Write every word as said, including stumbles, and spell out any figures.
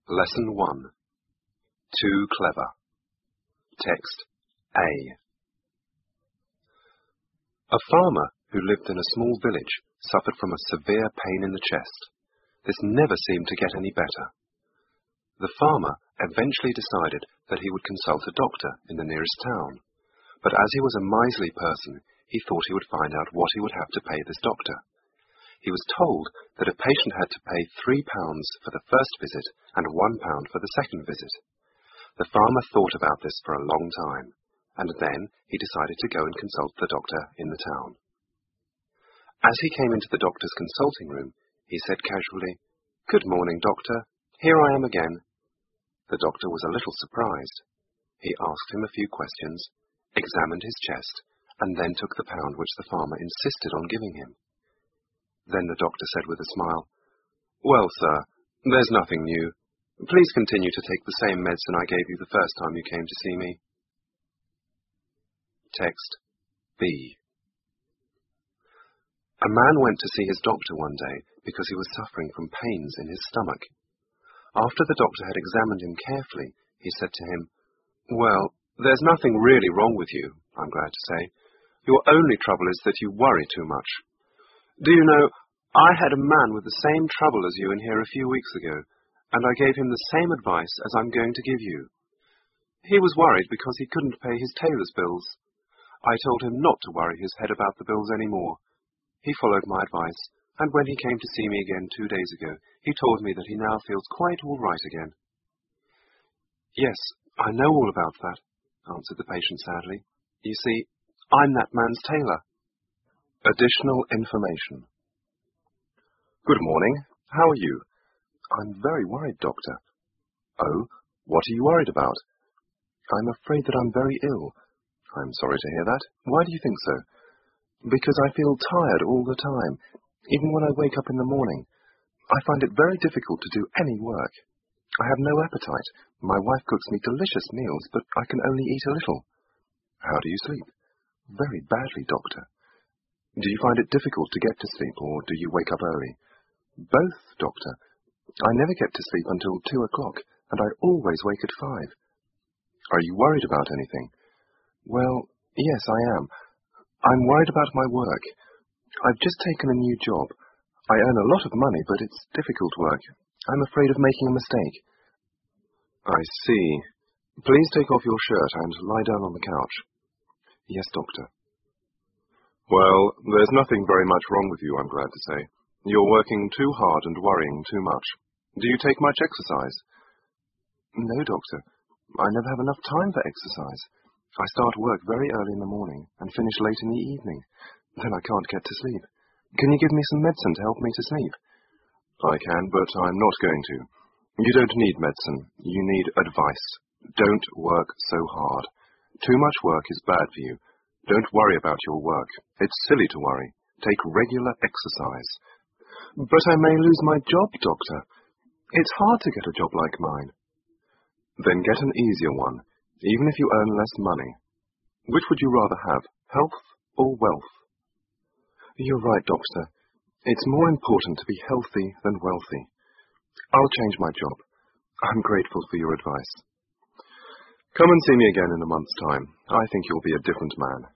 Lesson one. Too clever. Text A. A farmer who lived in a small village suffered from a severe pain in the chest. This never seemed to get any better. The farmer eventually decided that he would consult a doctor in the nearest town, but as he was a miserly person, he thought he would find out what he would have to pay this doctor. He was told that a patient had to pay three pounds for the first visit and one pound for the second visit. The farmer thought about this for a long time, and then he decided to go and consult the doctor in the town. As he came into the doctor's consulting room, he said casually, "Good morning, doctor. Here I am again." The doctor was a little surprised. He asked him a few questions, examined his chest, and then took the pound which the farmer insisted on giving him. Then the doctor said with a smile, "Well, sir, there's nothing new. Please continue to take the same medicine I gave you the first time you came to see me." Text B. A man went to see his doctor one day because he was suffering from pains in his stomach. After the doctor had examined him carefully, he said to him, "Well, there's nothing really wrong with you, I'm glad to say. Your only trouble is that you worry too much. Do you know, I had a man with the same trouble as you in here a few weeks ago, and I gave him the same advice as I'm going to give you. He was worried because he couldn't pay his tailor's bills. I told him not to worry his head about the bills any more. He followed my advice, and when he came to see me again two days ago, he told me that he now feels quite all right again." "Yes, I know all about that," answered the patient sadly. "You see, I'm that man's tailor." Additional information. "Good morning. How are you?" "I'm very worried, doctor." "Oh, what are you worried about?" "I'm afraid that I'm very ill." "I'm sorry to hear that. Why do you think so?" "Because I feel tired all the time, even when I wake up in the morning. I find it very difficult to do any work. I have no appetite. My wife cooks me delicious meals, but I can only eat a little." "How do you sleep?" "Very badly, doctor." "Do you find it difficult to get to sleep, or do you wake up early?" "Both, doctor. I never get to sleep until two o'clock, and I always wake at five." "Are you worried about anything?" "Well, yes, I am. I'm worried about my work. I've just taken a new job. I earn a lot of money, but it's difficult work. I'm afraid of making a mistake." "I see. Please take off your shirt and lie down on the couch." "Yes, doctor." "Well, there's nothing very much wrong with you, I'm glad to say. You're working too hard and worrying too much. Do you take much exercise?" "No, doctor. I never have enough time for exercise. I start work very early in the morning and finish late in the evening. Then I can't get to sleep. Can you give me some medicine to help me to sleep?" "I can, but I'm not going to. You don't need medicine. You need advice. Don't work so hard. Too much work is bad for you. Don't worry about your work. It's silly to worry. Take regular exercise." "But I may lose my job, doctor. It's hard to get a job like mine." "Then get an easier one, even if you earn less money. Which would you rather have, health or wealth?" "You're right, doctor. It's more important to be healthy than wealthy. I'll change my job. I'm grateful for your advice." "Come and see me again in a month's time. I think you'll be a different man."